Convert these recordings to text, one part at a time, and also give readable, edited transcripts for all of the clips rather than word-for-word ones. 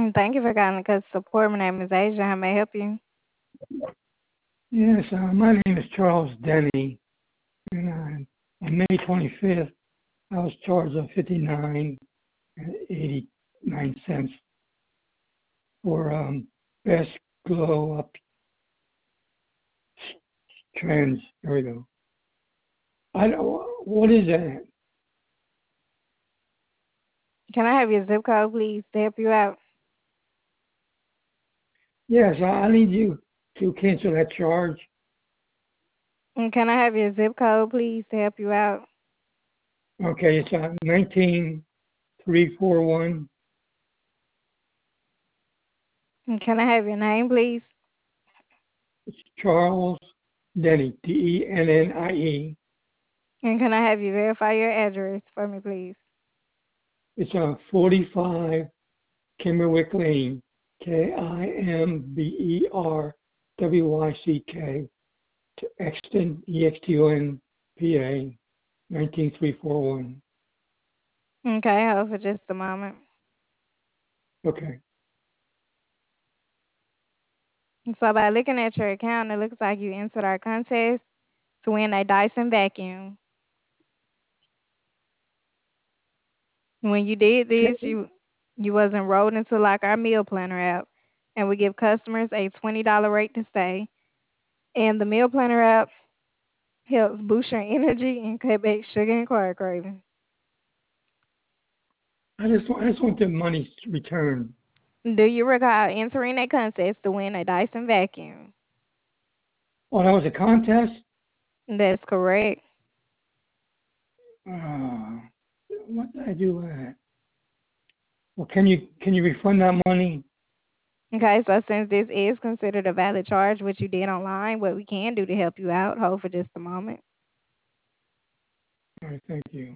And thank you for calling because support. My name is Asia. How may I help you? Yes, my name is Charles Denny, and on May 25th, I was charged of 59.89 for Best Glow Up Trends. There we go. I don't. What is that? Can I have your zip code, please, to help you out? Yes, I need you to cancel that charge. And can I have your zip code, please, to help you out? Okay, it's 19341. And can I have your name, please? It's Charles Denny, Dennie. And can I have you verify your address for me, please? It's 45 Kimberwick Lane, Kimberwyck, to Exton, EXTON, PA, 19341. Okay, hold for just a moment. Okay. So by looking at your account, it looks like you entered our contest to win a Dyson vacuum. When you did this, Okay. you was enrolled into like our meal planner app, and we give customers a $20 rate to stay. And the meal planner app helps boost your energy and cut back sugar and carb cravings. I just want the money returned. Do you recall entering a contest to win a Dyson vacuum? Oh, that was a contest? That's correct. Uh, what did I do with that? Well, can you refund that money? Okay, so since this is considered a valid charge, what you did online, what we can do to help you out, hold for just a moment. All right, thank you.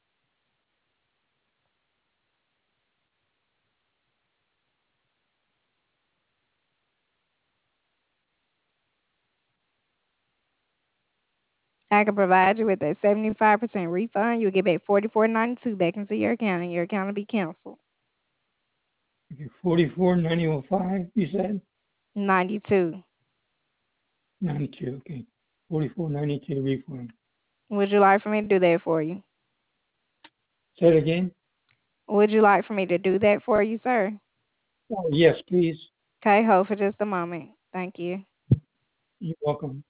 I can provide you with a 75% refund. You'll get back $44.92 back into your account, and your account will be canceled. Okay, 44.9005, you said? 92. 92, okay. 44.92 refund. Would you like for me to do that for you? Say it again? Would you like for me to do that for you, sir? Oh, yes, please. Okay, hold for just a moment. Thank you. You're welcome.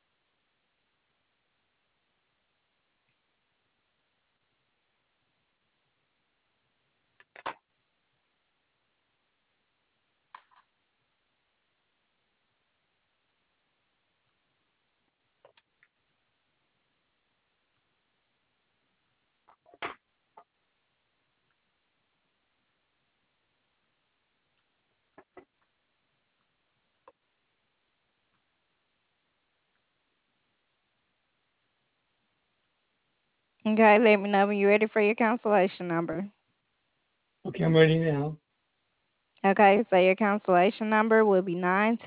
Okay, let me know when you're ready for your cancellation number. Okay, I'm ready now. Okay, so your cancellation number will be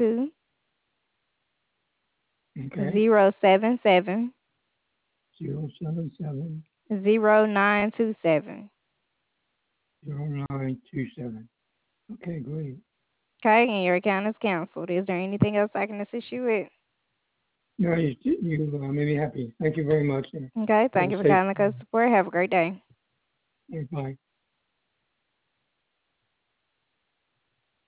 Okay. 92 077 077 0927. 0927. Okay, great. Okay, and your account is canceled. Is there anything else I can assist you with? No, you made me happy. Thank you very much. And Okay, have thank a you for safe calling the customer support. Have a great day. day. Bye.